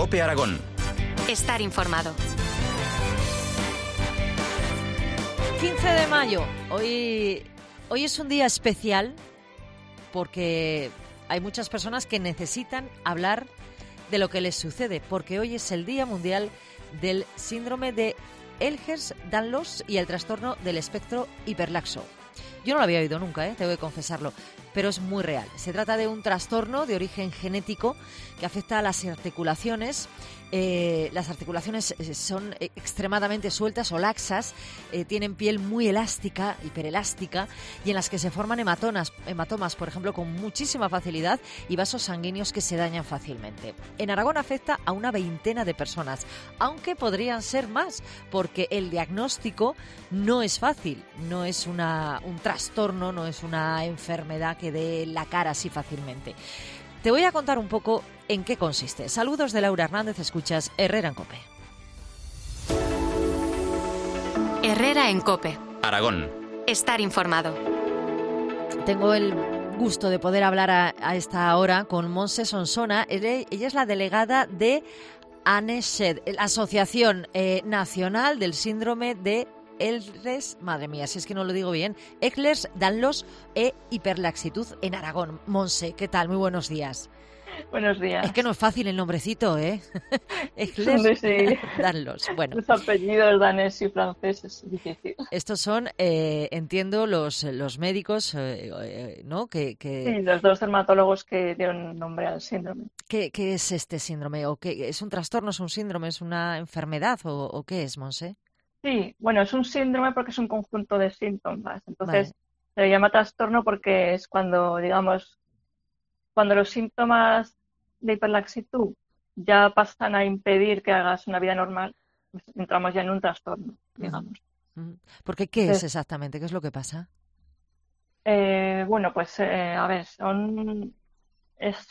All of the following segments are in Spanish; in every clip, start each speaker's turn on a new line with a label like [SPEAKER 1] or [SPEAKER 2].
[SPEAKER 1] COPE Aragón.
[SPEAKER 2] Estar informado.
[SPEAKER 3] 15 de mayo. Hoy es un día especial porque hay muchas personas que necesitan hablar de lo que les sucede, porque hoy es el Día Mundial del Síndrome de Ehlers-Danlos y el trastorno del espectro hiperlaxo. Yo no lo había oído nunca, tengo que confesarlo, pero es muy real. Se trata de un trastorno de origen genético que afecta a las articulaciones. Las articulaciones son extremadamente sueltas o laxas, tienen piel muy elástica, hiperelástica, y en las que se forman hematomas, por ejemplo, con muchísima facilidad, y vasos sanguíneos que se dañan fácilmente. En Aragón afecta a una veintena de personas, aunque podrían ser más, porque el diagnóstico no es fácil, no es un trastorno, no es una enfermedad que dé la cara así fácilmente. Te voy a contar un poco en qué consiste. Saludos de Laura Hernández, escuchas Herrera en COPE.
[SPEAKER 2] Herrera en COPE.
[SPEAKER 1] Aragón.
[SPEAKER 2] Estar informado.
[SPEAKER 3] Tengo el gusto de poder hablar a esta hora con Montse Sonsona. Ella es la delegada de ANESED, la Asociación Nacional del Síndrome de Ehlers, madre mía, si es que no lo digo bien, Ehlers-Danlos e hiperlaxitud en Aragón. Montse, ¿qué tal? Muy buenos días.
[SPEAKER 4] Buenos días.
[SPEAKER 3] Es que no es fácil el nombrecito, Ehlers-Danlos. Bueno.
[SPEAKER 4] Los apellidos danés y franceses es difícil.
[SPEAKER 3] Estos son, entiendo, los médicos, ¿no?
[SPEAKER 4] Sí, los dos dermatólogos que dieron nombre al síndrome.
[SPEAKER 3] ¿Qué es este síndrome? ¿O qué, es un trastorno, es un síndrome, es una enfermedad o qué es, Montse?
[SPEAKER 4] Sí, bueno, es un síndrome porque es un conjunto de síntomas. Entonces,
[SPEAKER 3] Vale.
[SPEAKER 4] se le llama trastorno porque es cuando, digamos, cuando los síntomas de hiperlaxitud ya pasan a impedir que hagas una vida normal, pues entramos ya en un trastorno, digamos.
[SPEAKER 3] Porque, ¿qué es
[SPEAKER 4] Entonces,
[SPEAKER 3] exactamente? ¿Qué es lo que pasa?
[SPEAKER 4] bueno, pues, a ver, es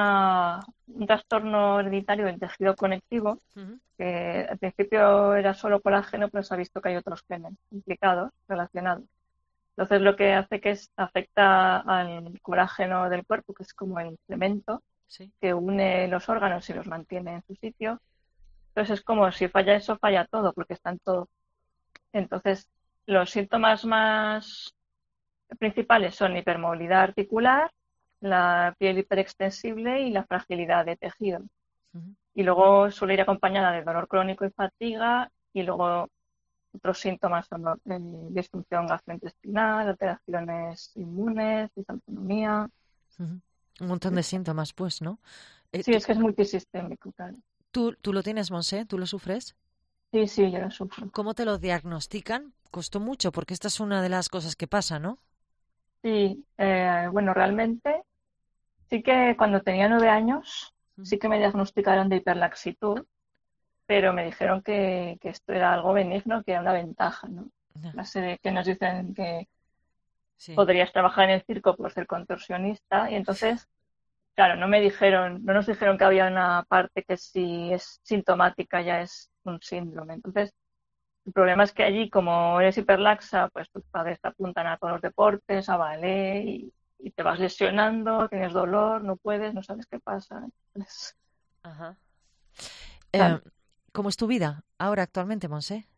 [SPEAKER 4] un trastorno hereditario del tejido conectivo que al principio era solo colágeno, pero se ha visto que hay otros genes implicados, relacionados. Entonces lo que hace que afecta al colágeno del cuerpo, que es como el cemento
[SPEAKER 3] Sí.
[SPEAKER 4] que une los órganos y los mantiene en su sitio. Entonces es como si falla eso, falla todo, porque están todo. Entonces los síntomas más principales son hipermovilidad articular, la piel hiperextensible y la fragilidad de tejido. Y luego suele ir acompañada de dolor crónico y fatiga, y luego otros síntomas son disfunción gastrointestinal, alteraciones inmunes, disautonomía.
[SPEAKER 3] Un montón de síntomas, pues, ¿no?
[SPEAKER 4] Sí, es que es multisistémico, claro.
[SPEAKER 3] ¿Tú lo tienes, Montse? ¿Tú lo sufres?
[SPEAKER 4] Sí, yo lo sufro.
[SPEAKER 3] ¿Cómo te lo diagnostican? Costó mucho, porque esta es una de las cosas que pasa, ¿no?
[SPEAKER 4] Sí, bueno, realmente sí que cuando tenía 9 años sí que me diagnosticaron de hiperlaxitud, pero me dijeron que esto era algo benigno, que era una ventaja, ¿no?
[SPEAKER 3] Ya.
[SPEAKER 4] La serie que nos dicen que
[SPEAKER 3] Sí.
[SPEAKER 4] podrías trabajar en el circo por ser contorsionista, y entonces, claro, no nos dijeron que había una parte que si es sintomática ya es un síndrome. Entonces, el problema es que allí, como eres hiperlaxa, pues tus padres te apuntan a todos los deportes, a ballet, y te vas lesionando, tienes dolor, no puedes, no sabes qué pasa. Entonces,
[SPEAKER 3] Ajá.
[SPEAKER 4] claro,
[SPEAKER 3] ¿Cómo es tu vida ahora, actualmente, Montse?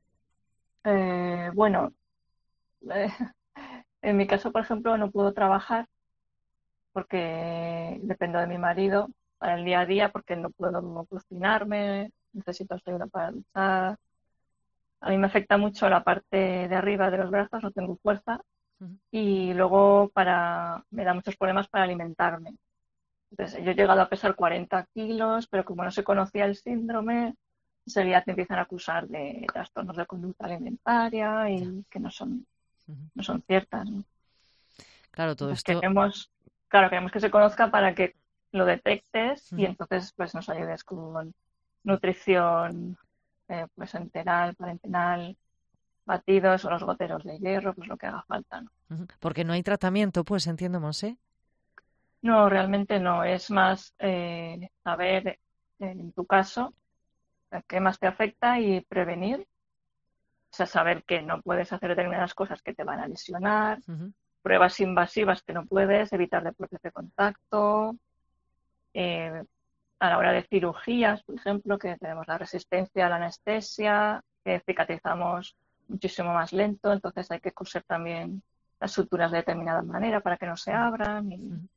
[SPEAKER 4] bueno, eh, en mi caso, por ejemplo, no puedo trabajar porque dependo de mi marido para el día a día, porque no puedo cocinarme, necesito ayuda para luchar. A mí me afecta mucho la parte de arriba de los brazos, no tengo fuerza, y luego me da muchos problemas para alimentarme. Entonces, yo he llegado a pesar 40 kilos, pero como no se conocía el síndrome, enseguida te empiezan a acusar de trastornos de conducta alimentaria y que no son ciertas, ¿no?
[SPEAKER 3] Claro, todo
[SPEAKER 4] Entonces
[SPEAKER 3] esto...
[SPEAKER 4] queremos que se conozca para que lo detectes y
[SPEAKER 3] Ujú.
[SPEAKER 4] entonces pues nos ayudes con nutrición pues enteral, parenteral, batidos o los goteros de hierro, pues lo que haga falta, ¿no?
[SPEAKER 3] Porque no hay tratamiento, pues, entiendo, Montse.
[SPEAKER 4] No, realmente no. Es más saber en tu caso qué más te afecta y prevenir. O sea, saber que no puedes hacer determinadas cosas que te van a lesionar, pruebas invasivas que no puedes, evitar deportes de contacto, a la hora de cirugías, por ejemplo, que tenemos la resistencia a la anestesia, que cicatrizamos muchísimo más lento, entonces hay que coser también las suturas de determinada manera para que no se abran.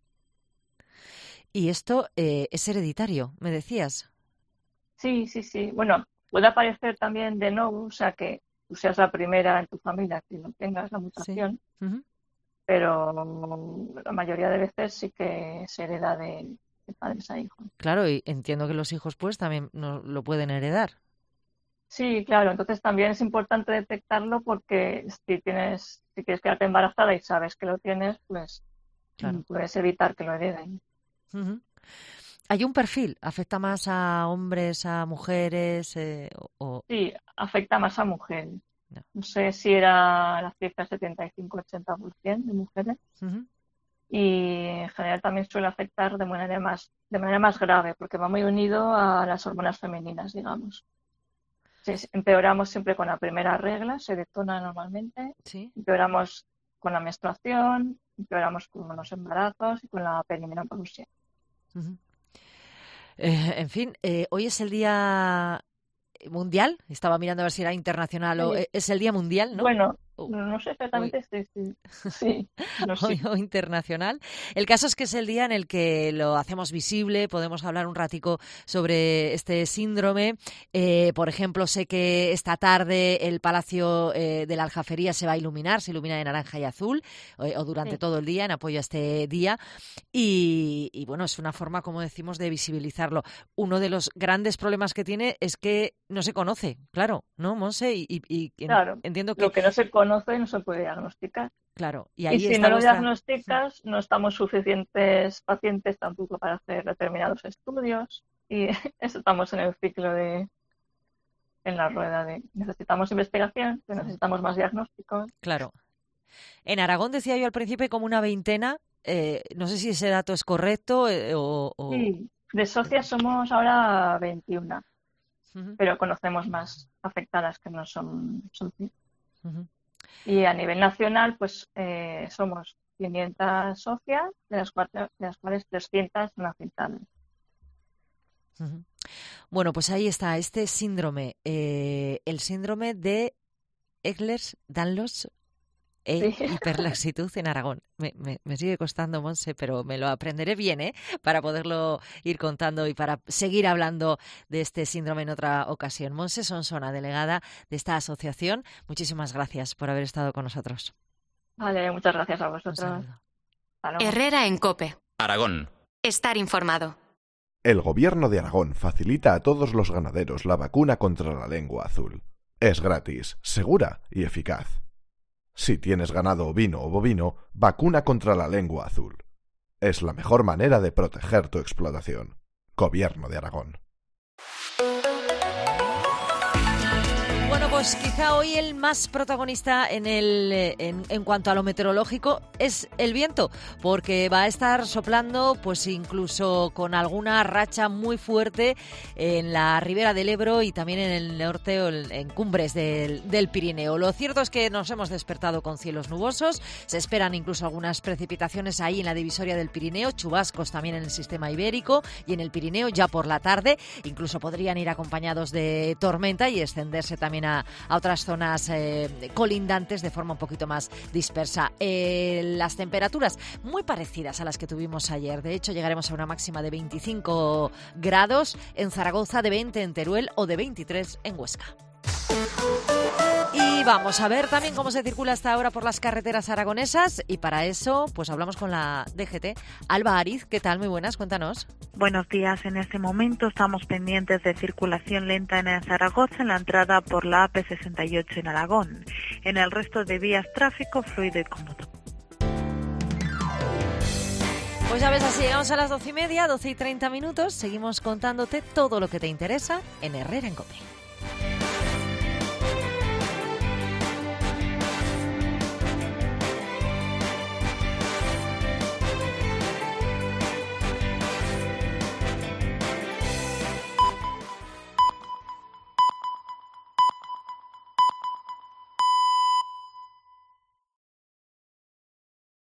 [SPEAKER 3] Y esto es hereditario, me decías.
[SPEAKER 4] Sí. Bueno, puede aparecer también de nuevo, o sea, que tú seas la primera en tu familia que no tengas la mutación, pero la mayoría de veces sí que se hereda de padres a hijos.
[SPEAKER 3] Claro, y entiendo que los hijos pues también no lo pueden heredar.
[SPEAKER 4] Sí, claro, entonces también es importante detectarlo porque si quieres quedarte embarazada y sabes que lo tienes, pues
[SPEAKER 3] claro,
[SPEAKER 4] puedes evitar que lo hereden.
[SPEAKER 3] ¿Hay un perfil? ¿Afecta más a hombres, a mujeres?
[SPEAKER 4] Sí, afecta más a mujeres.
[SPEAKER 3] No.
[SPEAKER 4] No sé si era la cifra 75-80% de mujeres. Y en general también suele afectar de manera más grave, porque va muy unido a las hormonas femeninas, digamos. Empeoramos siempre con la primera regla, se detona normalmente.
[SPEAKER 3] ¿Sí?
[SPEAKER 4] Empeoramos con la menstruación, empeoramos con los embarazos y con la perimenopausia.
[SPEAKER 3] En fin, hoy es el Día Mundial. Estaba mirando a ver si era internacional o es el Día Mundial, ¿no?
[SPEAKER 4] Bueno, no sé exactamente sí, no sé.
[SPEAKER 3] O internacional. El caso es que es el día en el que lo hacemos visible, podemos hablar un ratico sobre este síndrome. Por ejemplo, sé que esta tarde el Palacio de la Aljafería se va a iluminar, se ilumina de naranja y azul, o durante todo el día en apoyo a este día. Y bueno, es una forma, como decimos, de visibilizarlo. Uno de los grandes problemas que tiene es que no se conoce, claro, ¿no, Monse?
[SPEAKER 4] Claro,
[SPEAKER 3] entiendo que
[SPEAKER 4] lo que no se conoce no se puede diagnosticar.
[SPEAKER 3] Claro, y ahí
[SPEAKER 4] si
[SPEAKER 3] está
[SPEAKER 4] no lo diagnosticas, no estamos suficientes pacientes tampoco para hacer determinados estudios. Y eso estamos en el ciclo en la rueda de necesitamos investigación, necesitamos más diagnósticos.
[SPEAKER 3] Claro. En Aragón decía yo al principio como una veintena, no sé si ese dato es correcto
[SPEAKER 4] Sí, de socias somos ahora 21, pero conocemos más afectadas que no son socias. Y a nivel nacional, pues somos 500 socias, de las cuales 300 son afectadas.
[SPEAKER 3] Bueno, pues ahí está, este síndrome, el síndrome de Ehlers-Danlos hiperlaxitud en Aragón. Me sigue costando, Monse, pero me lo aprenderé bien, para poderlo ir contando y para seguir hablando de este síndrome en otra ocasión. Monse Sonsona, delegada de esta asociación, muchísimas gracias por haber estado con nosotros.
[SPEAKER 4] Vale, muchas gracias a vosotros.
[SPEAKER 2] Herrera en COPE.
[SPEAKER 1] Aragón.
[SPEAKER 2] Estar informado.
[SPEAKER 5] El Gobierno de Aragón facilita a todos los ganaderos la vacuna contra la lengua azul. Es gratis, segura y eficaz. Si tienes ganado ovino o bovino, vacuna contra la lengua azul. Es la mejor manera de proteger tu explotación. Gobierno de Aragón.
[SPEAKER 3] Bueno, pues quizá hoy el más protagonista en cuanto a lo meteorológico es el viento, porque va a estar soplando pues incluso con alguna racha muy fuerte en la ribera del Ebro y también en el norte o en cumbres del Pirineo. Lo cierto es que nos hemos despertado con cielos nubosos, se esperan incluso algunas precipitaciones ahí en la divisoria del Pirineo, chubascos también en el sistema ibérico y en el Pirineo ya por la tarde, incluso podrían ir acompañados de tormenta y extenderse también a otras zonas colindantes de forma un poquito más dispersa. Las temperaturas muy parecidas a las que tuvimos ayer. De hecho, llegaremos a una máxima de 25 grados en Zaragoza, de 20 en Teruel o de 23 en Huesca. Y vamos a ver también cómo se circula hasta ahora por las carreteras aragonesas y para eso pues hablamos con la DGT. Alba Ariz, ¿qué tal? Muy buenas, cuéntanos.
[SPEAKER 6] Buenos días. En este momento estamos pendientes de circulación lenta en Zaragoza en la entrada por la AP68 en Aragón. En el resto de vías tráfico fluido y cómodo.
[SPEAKER 3] Pues ya ves, así llegamos a las 12:30, 12:30. Seguimos contándote todo lo que te interesa en Herrera en COPE.